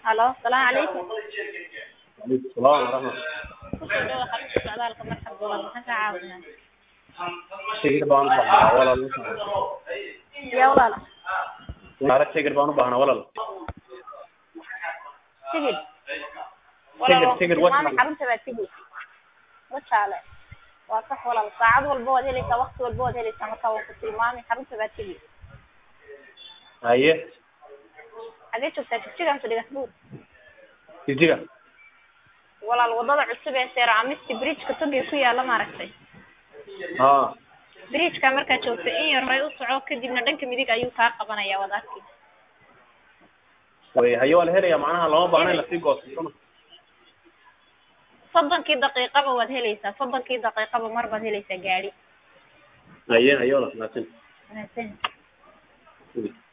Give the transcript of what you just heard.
الو السلام عليكم. عليكم السلام ورحمة الله. kusoo dhawaad xarunta socdaalka marxab gobol maxaan ka caawinaa Tigidh baan u baahnaa walaal. yaa walaal Tigidh baan u baahnaa walaal. tigid Tigidh maami xarunta baa tigid wajaale waa sax walaal saacad walba waad helaysaa waqti walba waad helaysaa marka waa ku tilmaami xarunta baa tigid Haye. xagee joogtaa jigjigan mise dhigasbuur Jigjiga. walaal wadada cusub ee Seraamisti bridge-ka Togga ku yaala maaragtay Haa. bridge-ka markaa joogto in yar horay u soco kadibna dhanka midig ayuu kaa qabanayaa wadaadkii Haye wala helaya macnaha lama baahna in la sii goosto. 30 daqiiqaba waad helaysaa 30 daqiiqaba mar baad helaysaa gaari Haye wala. Mahadsan.